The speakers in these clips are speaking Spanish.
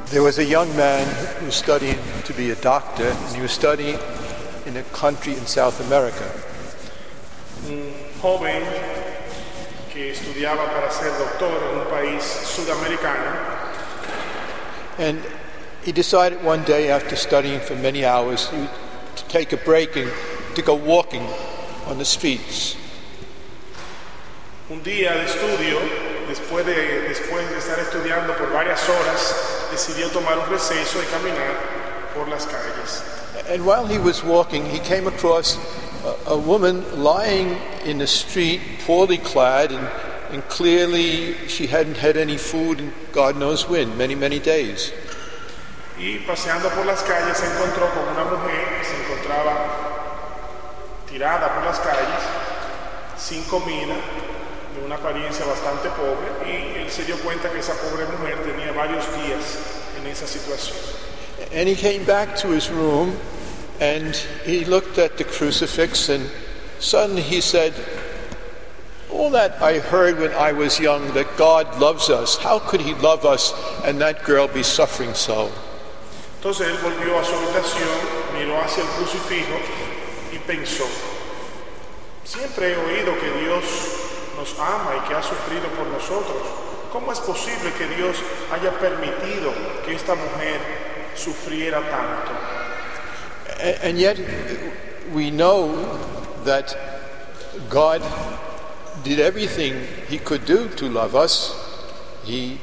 There was a young man who was studying to be a doctor, and he was studying in a country in South America. Un joven que estudiaba para ser doctor en un país sudamericano. And he decided one day, after studying for many hours, to take a break and to go walking on the streets. Un día de estudio, después de estar estudiando por varias horas, decidió tomar un receso y caminar por las calles. And while he was walking, he came across a woman lying in the street, poorly clad, and clearly she hadn't had any food in God knows when, many days. Y paseando por las calles se encontró con una mujer que se encontraba tirada por las calles, sin comida, de una apariencia bastante pobre, y él se dio cuenta que esa pobre mujer tenía varios días en esa situación. And he came back to his room and he looked at the crucifix, and suddenly he said, all that I heard when I was young, that God loves us, how could he love us and that girl be suffering so? Entonces él volvió a su habitación, miró hacia el crucifijo y pensó, siempre he oído que Dios nos ama y que ha sufrido por nosotros. ¿Cómo es posible que Dios haya permitido que esta mujer sufriera tanto? And yet we know that God did everything he could do to love us. He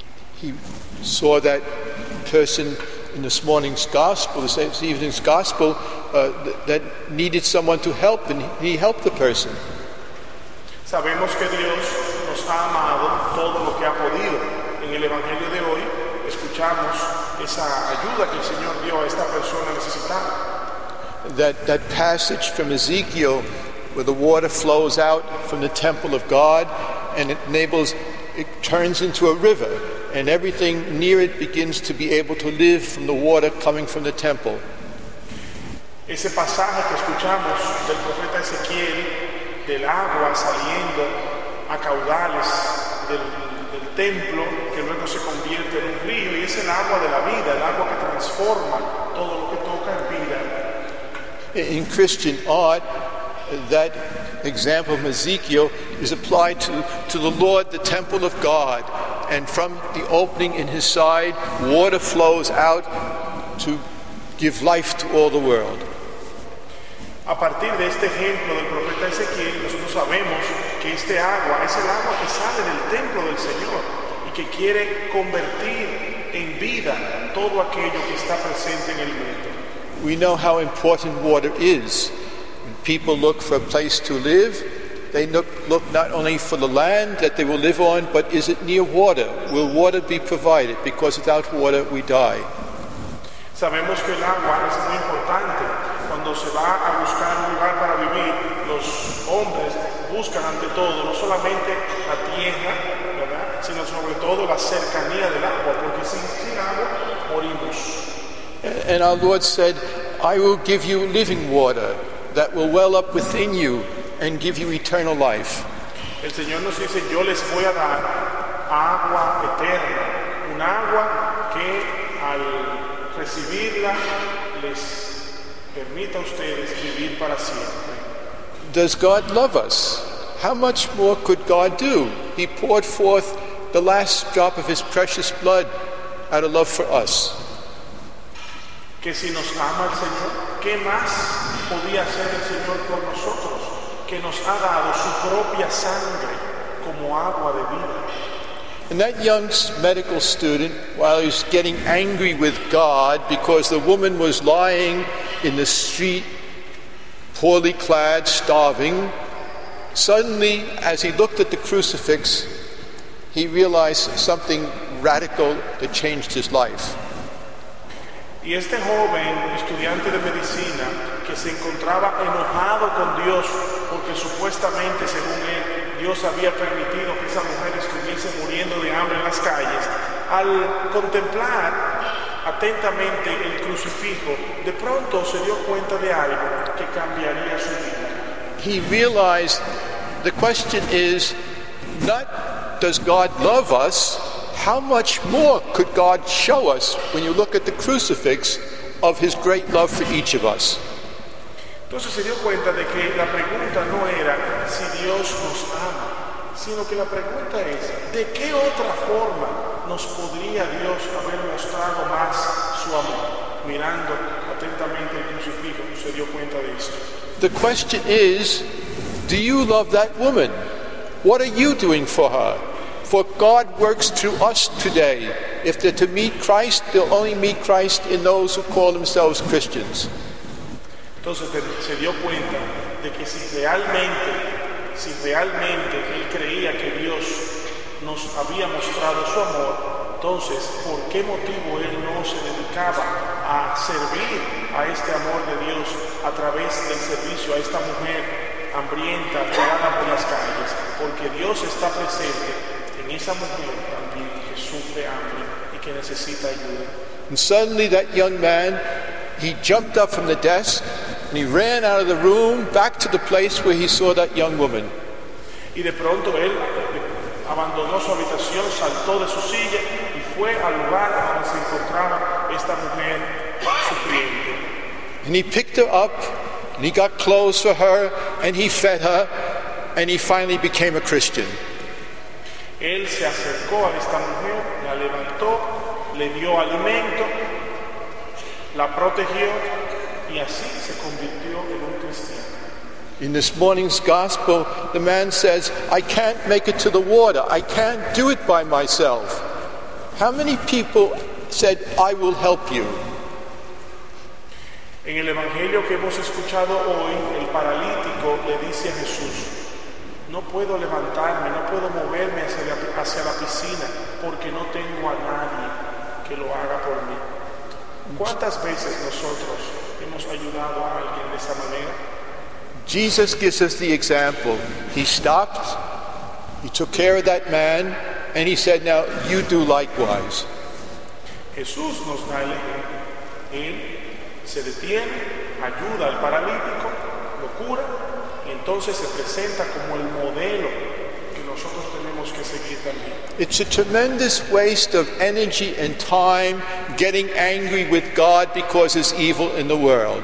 saw that person in this morning's gospel, this evening's gospel, that needed someone to help, and he helped the person. Sabemos que Dios nos ha amado todo lo que ha podido. En el Evangelio de hoy escuchamos esa ayuda que el Señor dio a esta persona necesitada. That passage from Ezekiel where the water flows out from the temple of God and it turns into a river, and everything near it begins to be able to live from the water coming from the temple. Ese pasaje que escuchamos del profeta Ezequiel, del agua saliendo a caudales del templo, que luego se convierte en un río, y es el agua de la vida, el agua que transforma todo lo que toca en vida. In Christian art, that example of Ezekiel is applied to the Lord, the temple of God, and from the opening in his side, water flows out to give life to all the world. A partir de este ejemplo del profeta Ezequiel, nosotros sabemos que este agua es el agua que sale del templo del Señor y que quiere convertir en vida todo aquello que está presente en el mundo. We know how important water is. When people look for a place to live, they look not only for the land that they will live on, but is it near water? Will water be provided? Because without water we die. Sabemos que el agua es muy importante. Cuando se va a buscar un lugar para vivir, los hombres buscan ante todo no solamente la tierra, ¿verdad?, sino sobre todo la cercanía del agua, porque sin agua morimos. And our Lord said, I will give you living water that will well up within you and give you eternal life. El Señor nos dice, yo les voy a dar agua eterna, un agua que al recibirla les permita a ustedes vivir para siempre. Does God love us? How much more could God do? He poured forth the last drop of his precious blood out of love for us. Que si nos ama el Señor, ¿qué más podía hacer el Señor por nosotros? Que nos ha dado su propia sangre como agua de vida. And that young medical student, while he was getting angry with God because the woman was lying in the street, poorly clad, starving, suddenly, as he looked at the crucifix, he realized something radical that changed his life. Y este joven estudiante de medicina que se encontraba enojado con Dios porque supuestamente, según él, Dios había permitido que esa mujer estuviese muriendo de hambre en las calles, al contemplar atentamente el crucifijo, de pronto se dio cuenta de algo que cambiaría su vida. He realized the question is not does God love us, how much more could God show us when you look at the crucifix of his great love for each of us? Entonces se dio cuenta de que la pregunta no era si Dios nos ama, sino que la pregunta es, ¿de qué otra forma nos podría Dios haber mostrado más su amor? Mirando atentamente el crucifijo, se dio cuenta de esto. The question is, do you love that woman? What are you doing for her? For God works through us today. If they're to meet Christ, they'll only meet Christ in those who call themselves Christians. Entonces se dio cuenta de que si realmente él creía que Dios nos había mostrado su amor, entonces, ¿por qué motivo él no se dedicaba a servir a este amor de Dios a través del servicio a esta mujer hambrienta, tirada por las calles? Porque Dios está presente en esa mujer también que sufre hambre y que necesita ayuda. And suddenly that young man, he jumped up from the desk and he ran out of the room back to the place where he saw that young woman. Y de pronto él abandonó su habitación, saltó de su silla y fue al lugar donde se encontraba esta mujer sufriente. And he picked her up and he got clothes for her and he fed her and he finally became a Christian. Él se acercó a esta mujer, la levantó, le dio alimento, la protegió y así se convirtió en un cristiano. In this morning's gospel, the man says, I can't make it to the water. I can't do it by myself. How many people said, I will help you? En el evangelio que hemos escuchado hoy, el paralítico le dice a Jesús, no puedo levantarme, no puedo moverme hacia la piscina porque no tengo a nadie que lo haga por mí. ¿Cuántas veces nosotros hemos ayudado a alguien de esa manera? Jesus gives us the example. He stopped, he took care of that man, and he said, now you do likewise. Jesús nos da el ejemplo. Él se detiene, ayuda al paralítico, lo cura, y entonces se presenta como el modelo que nosotros tenemos que seguir también. It's a tremendous waste of energy and time getting angry with God because there's evil in the world.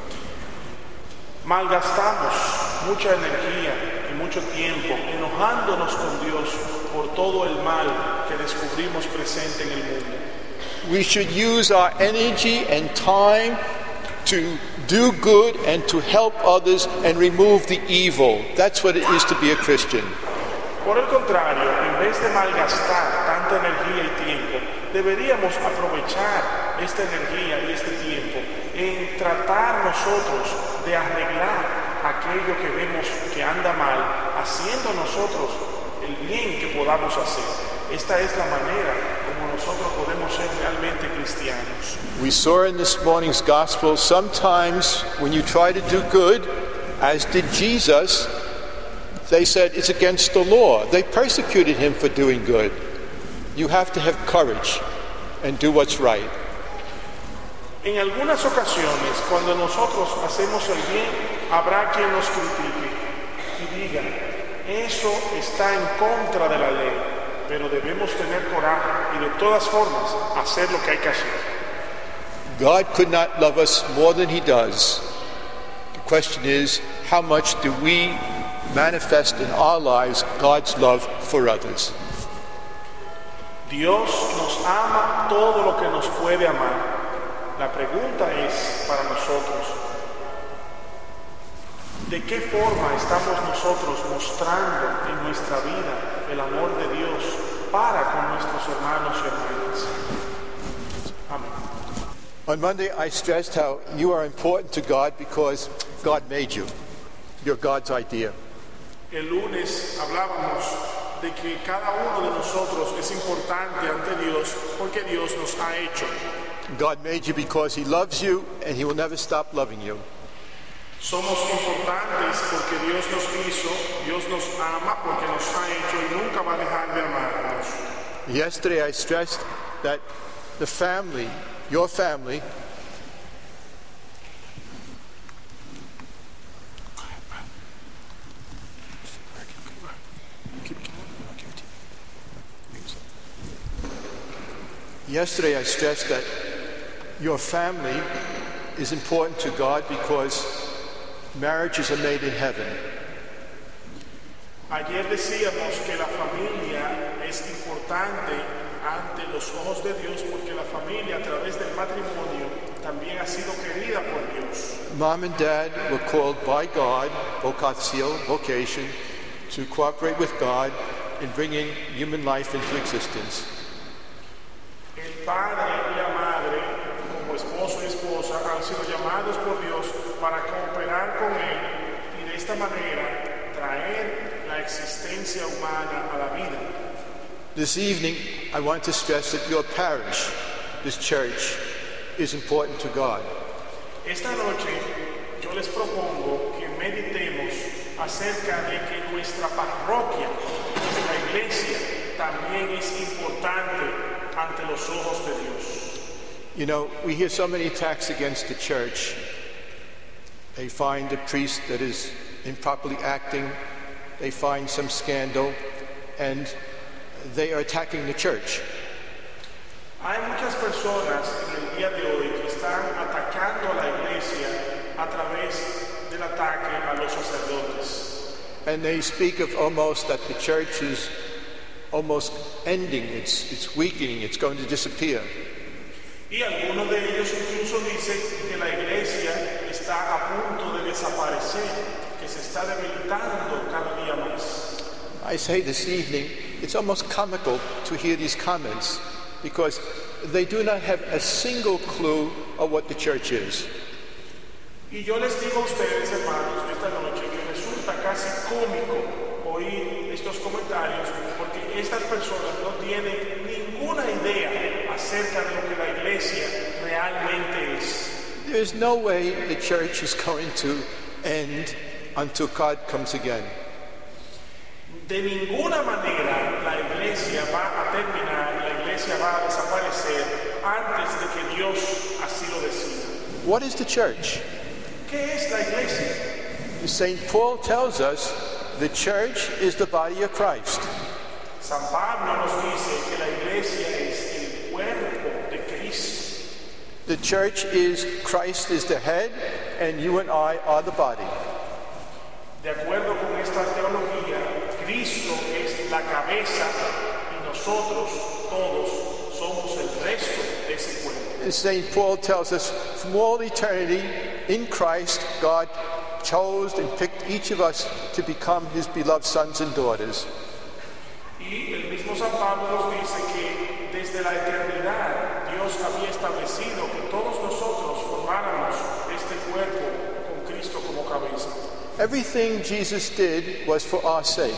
Malgastamos mucha energía y mucho tiempo enojándonos con Dios por todo el mal que descubrimos presente en el mundo. We should use our energy and time to do good and to help others and remove the evil. That's what it is to be a Christian. Por el contrario, en vez de malgastar tanta energía y tiempo, deberíamos aprovechar esta energía y este tiempo en tratar nosotros de arreglar aquello que vemos que anda mal, haciendo nosotros el bien que podamos hacer. Esta es la manera como nosotros podemos ser realmente cristianos. We saw in this morning's gospel, sometimes when you try to do good, as did Jesus, they said it's against the law. They persecuted him for doing good. You have to have courage and do what's right. En algunas ocasiones, cuando nosotros hacemos el bien, habrá quien nos critique y diga, eso está en contra de la ley, pero debemos tener coraje y de todas formas hacer lo que hay que hacer. God could not love us more than he does. The question is, how much do we manifest in our lives God's love for others? Dios nos ama todo lo que nos puede amar. La pregunta es para nosotros, ¿de qué forma estamos nosotros mostrando en nuestra vida el amor de Dios para con nuestros hermanos y hermanas? Amén. On Monday, I stressed how you are important to God because God made you. You're God's idea. El lunes hablábamos de que cada uno de nosotros es importante ante Dios porque Dios nos ha hecho. God made you because he loves you and he will never stop loving you. Somos importantes porque Dios nos hizo, Dios nos ama porque nos ha hecho y nunca va a dejar de amarnos. Yesterday I stressed that the family, your family, Yesterday I stressed that your family is important to God because marriages are made in heaven. Ayer decíamos que la familia es importante ante los ojos de Dios porque la familia a través del matrimonio también ha sido querida por Dios. Mom and Dad were called by God, vocatio, vocation, to cooperate with God in bringing human life into existence. El padre y la madre, como esposo y esposa, han sido llamados por Dios para cooperar con Él y de esta manera traer la existencia humana a la vida. This evening, I want to stress that your parish, this church, is important to God. Esta noche yo les propongo que meditemos acerca de que nuestra parroquia, nuestra iglesia, también es importante ante los ojos de Dios. You know, we hear so many attacks against the church. They find a priest that is improperly acting, they find some scandal, and they are attacking the church. Hay muchas personas en el día de hoy que están atacando a la iglesia a través del ataque a los sacerdotes. And they speak of almost that the church is almost ending, it's weakening, it's going to disappear. Y algunos de ellos incluso dicen que la iglesia está a punto de desaparecer, que se está debilitando cada día más. I say this evening, it's almost comical to hear these comments because they do not have a single clue of what the church is. Y yo les digo a ustedes, hermanos, esta noche que resulta casi cómico oír estos comentarios porque estas personas no tienen ninguna idea acerca de lo que la iglesia realmente es. There is no way the church is going to end until God comes again. De ninguna manera la iglesia va a terminar, la iglesia va a desaparecer antes de que Dios así lo decida. What is the church? ¿Qué es la iglesia? St. Paul tells us the church is the body of Christ. San Pablo nos dice que la iglesia es el cuerpo de Cristo. The church is Christ is the head and you and I are the body. De acuerdo con esta teología, Cristo es la cabeza y nosotros todos somos el resto de ese cuerpo. St. Paul tells us from all eternity in Christ God chose and picked each of us to become his beloved sons and daughters. Y el mismo San Pablo nos dice que desde la eternidad Dios había establecido que todos nosotros formáramos este cuerpo con Cristo como cabeza. Everything Jesus did was for our sake.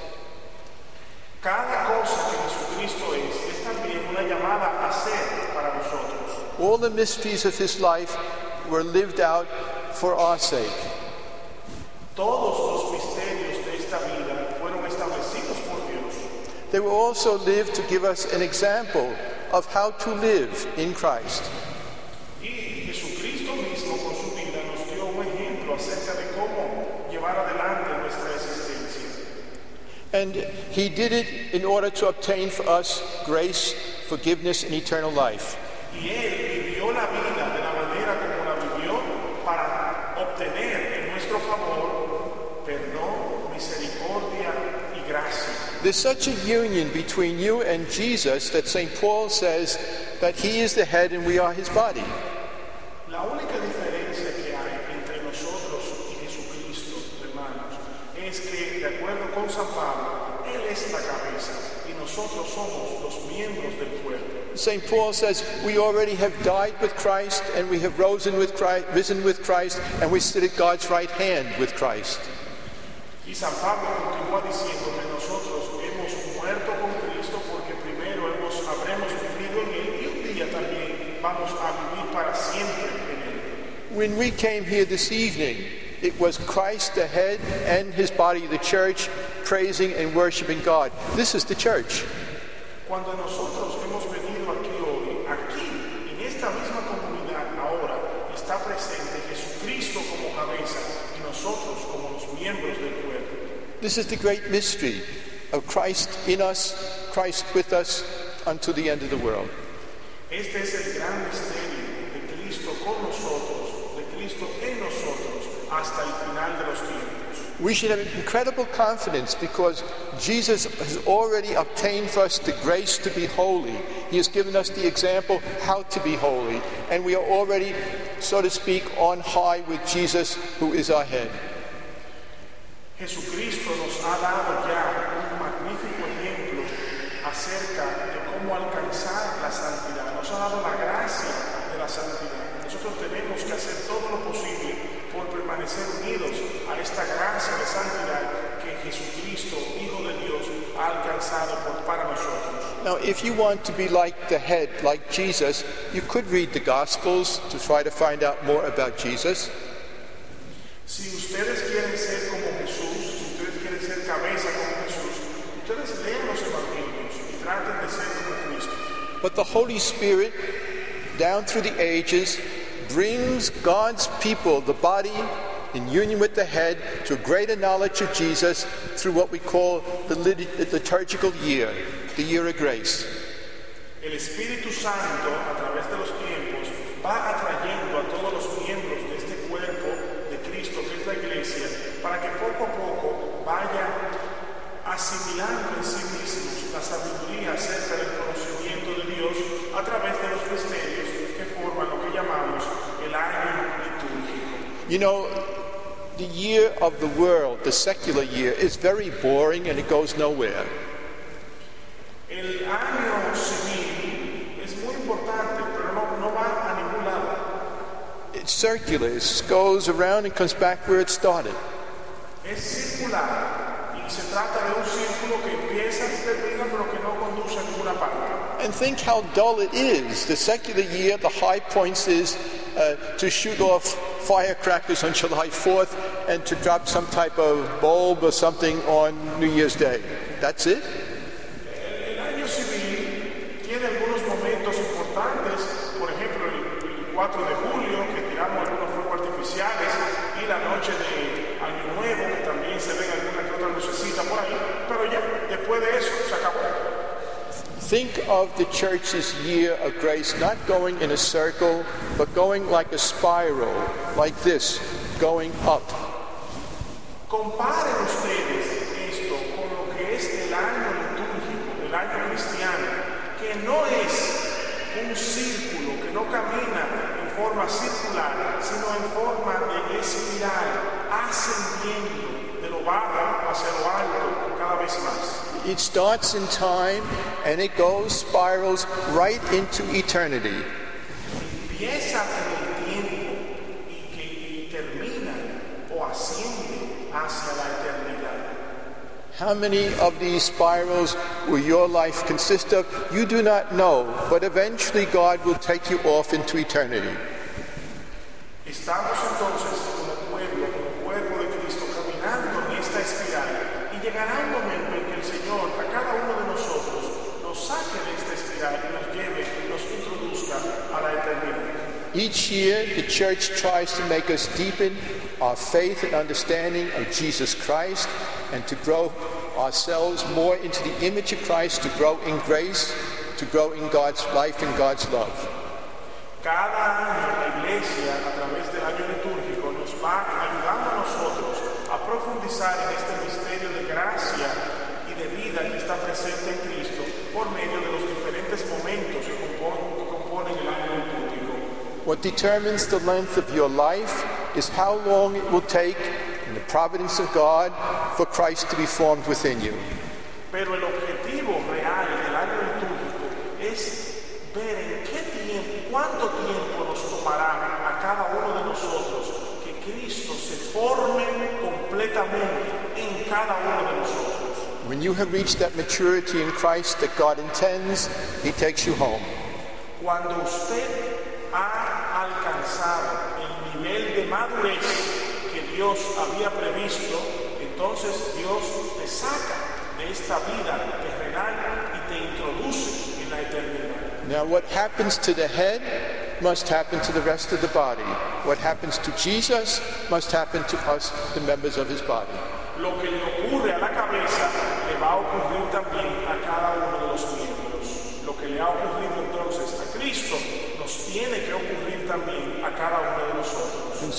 Cada cosa que Jesucristo es también una llamada a ser para nosotros. All the mysteries of his life were lived out for our sake. Todos los misterios de esta vida fueron establecidos por Dios. They were also lived to give us an example of how to live in Christ. Y Jesucristo mismo con su vida nos dio un ejemplo acerca de cómo llevar adelante nuestra existencia. And he did it in order to obtain for us grace, forgiveness, and eternal life. Y él vivió la vida de la manera como la vivió para obtener en nuestro favor perdón, misericordia y gracia. There's such a union between you and Jesus that St. Paul says that he is the head and we are his body. La única diferencia que hay entre nosotros y Jesucristo, hermanos, es que de acuerdo con San Pablo, él es la cabeza y nosotros somos los miembros del cuerpo. St. Paul says we already have died with Christ and we have risen with Christ and we sit at God's right hand with Christ. Y San Pablo continúa diciendo que nosotros hemos muerto con Cristo porque primero habremos vivido en él y un día también vamos a vivir para siempre en él. When we came here this evening, it was Christ the head and his body, the church, praising and worshiping God. This is the church. Cuando nosotros hemos venido aquí hoy, aquí, en esta misma comunidad ahora, está presente Jesucristo como cabeza y nosotros como los miembros del cuerpo. This is the great mystery of Christ in us, Christ with us, unto the end of the world. Este es el gran misterio de Cristo con nosotros, de Cristo en nosotros, hasta el final de los tiempos. We should have incredible confidence because Jesus has already obtained for us the grace to be holy. He has given us the example how to be holy. And we are already, so to speak, on high with Jesus, who is our head. Jesucristo nos ha dado ya un magnífico ejemplo acerca de cómo alcanzar la santidad. Nos ha dado la gracia de la santidad. Nosotros tenemos que hacer todo lo posible por permanecer unidos a esta gracia de santidad que Jesucristo, Hijo de Dios, ha alcanzado para nosotros. Now, if you want to be like the head, like Jesus, you could read the Gospels to try to find out more about Jesus. Si ustedes quieren ser como Jesús, si ustedes quieren ser cabeza como Jesús, ustedes lean los evangelios y traten de ser como Cristo. But the Holy Spirit, down through the ages, brings God's people, the body, in union with the head, to a greater knowledge of Jesus through what we call the liturgical year, the year of grace. El Espíritu Santo, a través de los tiempos, va atrayendo a todos los miembros de este cuerpo de Cristo, que es la Iglesia, para que poco a poco vayan asimilando en sí mismos la sabiduría acerca del conocimiento de Dios a través de los misterios que forman lo que llamamos el año litúrgico. You know, the year of the world, the secular year, is very boring and it goes nowhere. El año civil es muy importante, pero no va a ningún lado. It's circular, it goes around and comes back where it started. Es circular y se trata de un círculo que empieza y termina, pero que no conduce a ninguna parte. And think how dull it is. The secular year, the high points is to shoot off firecrackers on July 4th and to drop some type of bulb or something on New Year's Day. That's it? El año civil tiene algunos momentos importantes, por ejemplo el 4 de julio, que tiramos algunos fuegos artificiales, y la noche de Año Nuevo, que también se ven alguna que otra lucecita por ahí, pero ya, después de eso, se acabó. Think of the church's year of grace not going in a circle, but going like a spiral, like this, going up. Comparen ustedes esto con lo que es el año litúrgico, el año cristiano, que no es un círculo, que no camina en forma circular, sino en forma de espiral, ascendiendo de lo bajo hacia lo alto cada vez más. It starts in time and it goes, spirals right into eternity. Empieza en el tiempo y termina o asciende hacia la eternidad. How many of these spirals will your life consist of? You do not know, but eventually God will take you off into eternity. Estamos entonces como pueblo, como cuerpo de Cristo, caminando en esta espiral, y llegará un momento en que el Señor a cada uno de nosotros nos saque de esta espiral y nos lleve, nos introduzca a la eternidad. Each year, the church tries to make us deepen our faith and understanding of Jesus Christ and to grow ourselves more into the image of Christ, to grow in grace, to grow in God's life and God's love. Cada año la Iglesia, a través del año litúrgico, nos va ayudando a nosotros a profundizar en este misterio de gracia y de vida que está presente en Cristo por medio de los diferentes momentos que componen el año litúrgico. What determines the length of your life is how long it will take in the providence of God for Christ to be formed within you. Pero el objetivo real del año litúrgico es ver en qué tiempo, cuánto tiempo nos tomará a cada uno de nosotros que Cristo se forme completamente en cada uno de nosotros. When you have reached that maturity in Christ that God intends, He takes you home. Cuando usted ha alcanzado el nivel de madurez que Dios había previsto, entonces Dios te saca de esta vida terrenal y te introduce en la eternidad. Now, what happens to the head must happen to the rest of the body. What happens to Jesus must happen to us, the members of His body. Lo que le ocurre a la cabeza le va a ocurrir también a cada uno de los miembros. Lo que le ha ocurrido entonces a Cristo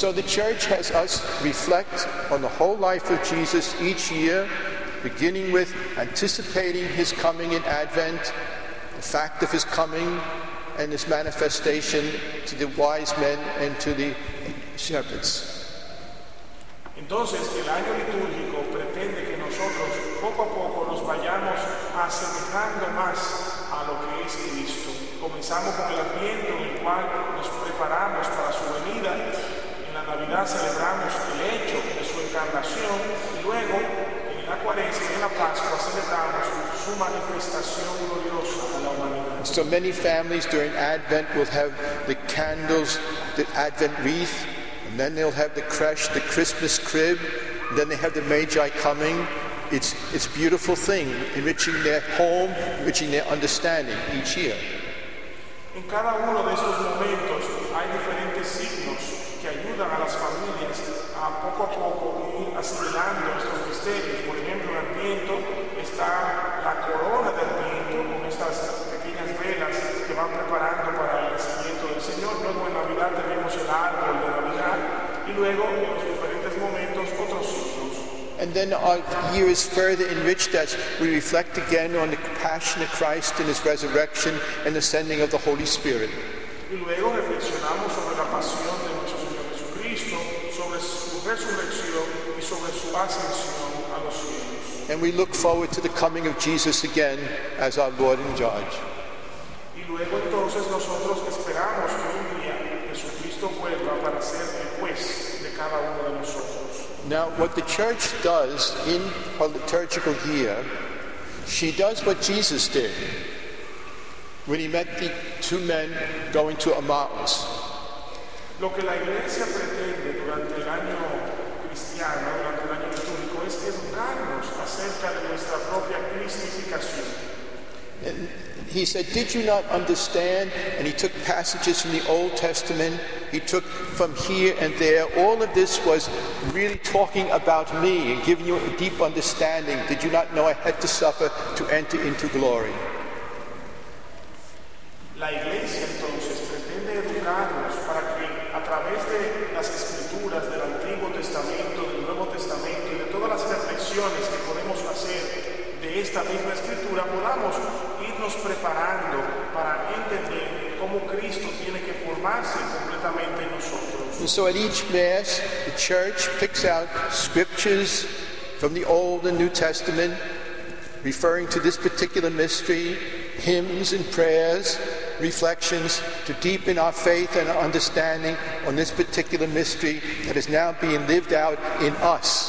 so the church has us reflect on the whole life of Jesus each year, beginning with anticipating his coming in Advent, the fact of his coming and his manifestation to the wise men and to the shepherds. Entonces, el año litúrgico pretende que nosotros poco a poco nos vayamos asemejando más a lo que es Cristo. Comenzamos con el Adviento, en el cual nos preparamos para su venida. En la Navidad celebramos el hecho de su encarnación y luego en la Cuaresma y en la Pascua celebramos su manifestación gloriosa a la humanidad. So many families during Advent will have the candles, the Advent wreath, and then they'll have the creche, the Christmas crib, and then they have the Magi coming. It's a beautiful thing, enriching their home, enriching their understanding each year. En cada uno de estos momentos hay diferentes signos que ayudan a las familias a poco ir asimilando estos misterios. Por ejemplo, en Adviento está la corona del Adviento con estas pequeñas velas que van preparando para el nacimiento del Señor. Luego en Navidad tenemos el árbol de Navidad y luego en los diferentes momentos otros signos. And then our year is further enriched as we reflect again on the passion of Christ and his resurrection and the sending of the Holy Spirit. Y luego reflexionamos sobre la pasión de nuestro Señor Jesucristo, sobre su resurrección y sobre su ascensión a los cielos. And we look forward to the coming of Jesus again as our Lord and Judge. Y luego entonces nosotros esperamos que un día Jesucristo vuelva para ser el juez de cada uno de nosotros. Now, what the church does in her liturgical year, she does what Jesus did when he met the two men going to Emmaus. Lo que la iglesia pretende durante el año cristiano, durante el año litúrgico, es educarnos acerca de nuestra propia cristificación. And he said, did you not understand? And he took passages from the Old Testament. He took from here and there. All of this was really talking about me and giving you a deep understanding. Did you not know I had to suffer to enter into glory? La iglesia entonces pretende educarnos para que a través de las escrituras del Antiguo Testamento, del Nuevo Testamento y de todas las reflexiones que podemos hacer de esta misma escritura podamos irnos preparando para entender cómo Cristo tiene que formarse completamente en nosotros. And so at each Mass, the Church picks out scriptures from the Old and New Testament referring to this particular mystery, hymns and prayers, reflections to deepen our faith and our understanding on this particular mystery that is now being lived out in us.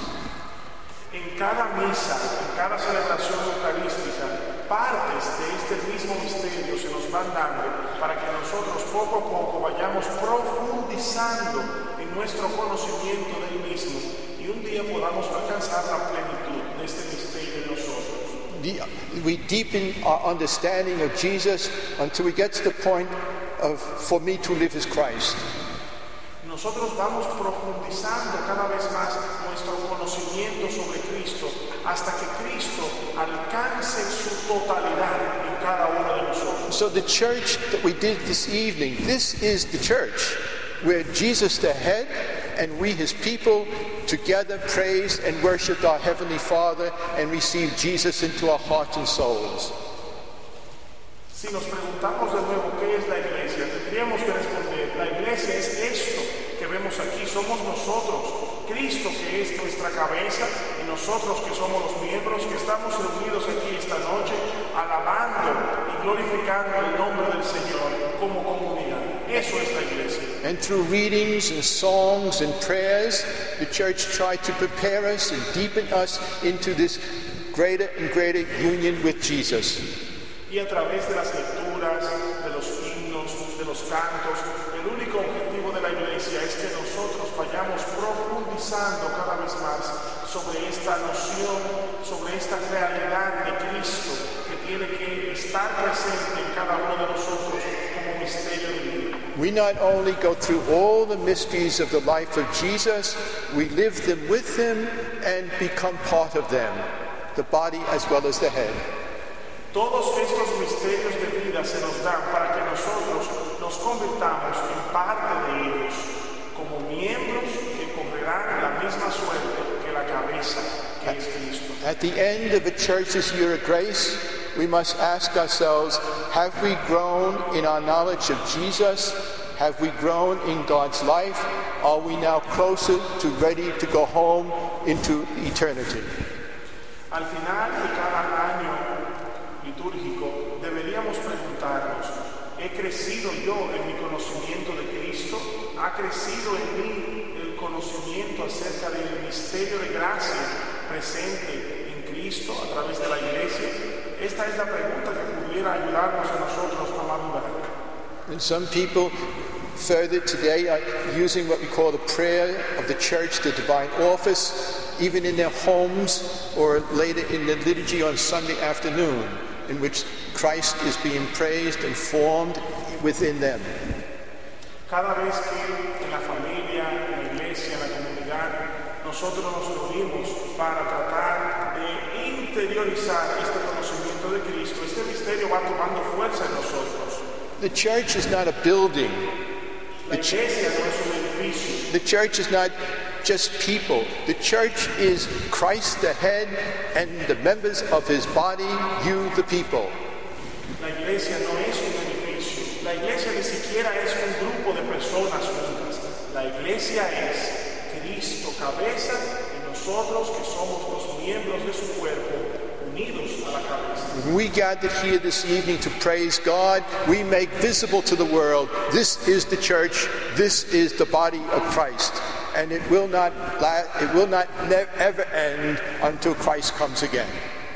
En cada misa, en cada celebración eucarística, partes de este mismo misterio se nos van dando para que nosotros poco a poco vayamos profundizando en nuestro conocimiento del mismo y un día podamos alcanzar la plenitud de este misterio en nosotros. We deepen our understanding of Jesus until we get to the point of, for me to live as Christ. Nosotros vamos profundizando cada vez más nuestro conocimiento sobre Cristo hasta que Cristo alcance su totalidad en cada uno de nosotros. So the church that we did this evening, this is the church where Jesus the head and we his people together praised and worshipped our Heavenly Father and received Jesus into our hearts and souls. Si nos preguntamos de nuevo qué es la iglesia, tendríamos que responder, la iglesia es esto que vemos aquí, somos nosotros, Cristo que es nuestra cabeza y nosotros que somos los miembros que estamos reunidos aquí esta noche alabando y glorificando el nombre del Señor como comunidad. Eso es la iglesia. And through readings and songs and prayers, the church tried to prepare us and deepen us into this greater and greater union with Jesus. Y a través de las lecturas, de los himnos, de los cantos, el único objetivo de la iglesia es que nosotros vayamos profundizando cada vez más sobre esta noción, sobre esta realidad de Cristo que tiene que estar presente en cada uno de nosotros como misterio de vida. We not only go through all the mysteries of the life of Jesus, we live them with him and become part of them, the body as well as the head. Todos estos misterios de vida se nos dan para que nosotros nos convirtamos en parte de ellos, como como miembros que correrán la misma suerte que la cabeza, que es Cristo. At the end of a church's year of grace, we must ask ourselves, have we grown in our knowledge of Jesus? Have we grown in God's life? Are we now closer to ready to go home into eternity? Al final de cada año litúrgico deberíamos preguntarnos, ¿he crecido yo en mi conocimiento de Cristo? ¿Ha crecido en mí el conocimiento acerca del misterio de gracia presente en Cristo a través de la Iglesia? Esta es la pregunta que pudiera ayudarnos a nosotros a madurar. And some people further today are using what we call the prayer of the church, the divine office, even in their homes or later in the liturgy on Sunday afternoon, in which Christ is being praised and formed within them. Cada vez que en la familia, en la iglesia, en la comunidad, nosotros nos reunimos para tratar de interiorizar este conocimiento de Cristo, este misterio va tomando fuerza en nosotros. The church is not a building. La iglesia no es un edificio. The church is not just people. The church is Christ the head and the members of his body, you the people. La iglesia no es un edificio. La iglesia ni siquiera es un grupo de personas juntas. La iglesia es Cristo, cabeza, y nosotros que somos los miembros de su cuerpo, unidos a la cabeza. When we gather here this evening to praise God, we make visible to the world, this is the church, this is the body of Christ. And it will not ever end until Christ comes again.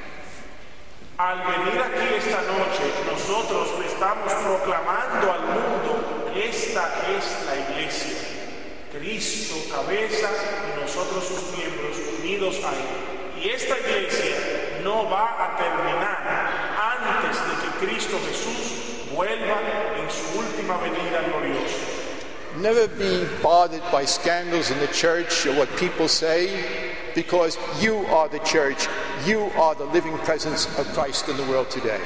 Al venir aquí esta noche, nosotros le estamos proclamando al mundo, esta es la iglesia. Cristo, cabeza, y nosotros sus miembros unidos a él. Y esta iglesia no va a terminar antes de que Cristo Jesús vuelva en su última venida gloriosa. Never be bothered by scandals in the church or what people say, because you are the church. You are the living presence of Christ in the world today.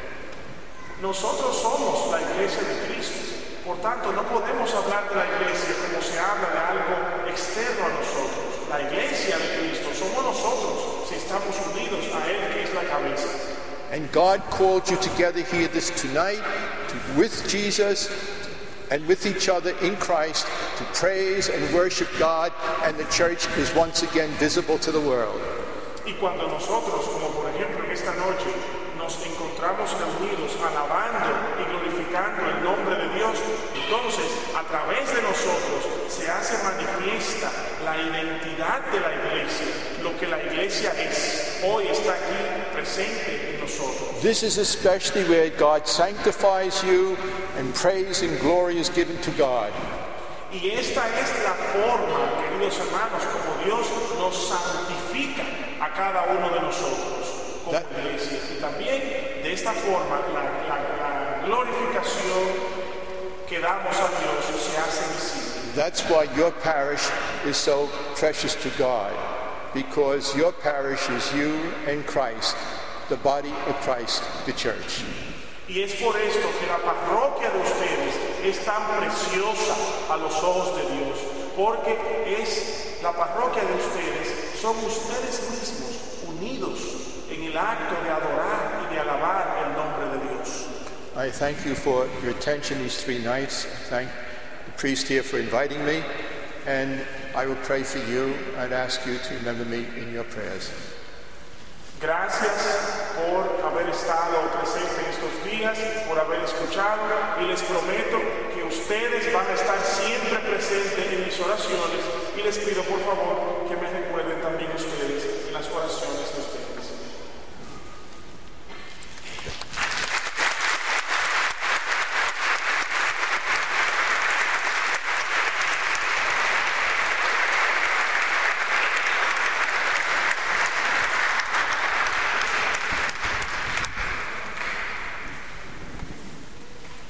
Nosotros somos la iglesia de Cristo. Por tanto, no podemos hablar de la iglesia como se habla de algo externo a nosotros. La iglesia de Cristo somos nosotros si estamos unidos a Él, que es la cabeza. And God called you together here this tonight with Jesus and with each other in Christ to praise and worship God, and the church is once again visible to the world. Y cuando nosotros, como por ejemplo en esta noche, nos encontramos reunidos alabando y glorificando el nombre de Dios, entonces a través de nosotros se hace manifiesta la identidad de la iglesia, lo que la iglesia es. Hoy está aquí presente en nosotros. This is especially where God sanctifies you and praise and glory is given to God. Y esta es la forma, queridos hermanos, como Dios nos santifica a cada uno de nosotros como iglesia. Y también de esta forma la glorificación que damos a Dios se hace visible. That's why your parish is so precious to God, because your parish is you and Christ, the body of Christ, the church. Y es por esto que la parroquia de ustedes es tan preciosa a los ojos de Dios, porque es la parroquia de ustedes, son ustedes mismos unidos en el acto de adorar y de alabar el nombre de Dios. I thank you for your attention these 3 nights. I thank the priest here for inviting me, and I will pray for you. I'd ask you to remember me in your prayers. Gracias por haber estado presente en estos días, por haber escuchado, y les prometo que ustedes van a estar siempre presentes en mis oraciones, y les pido por favor que me recuerden también ustedes en las oraciones de ustedes.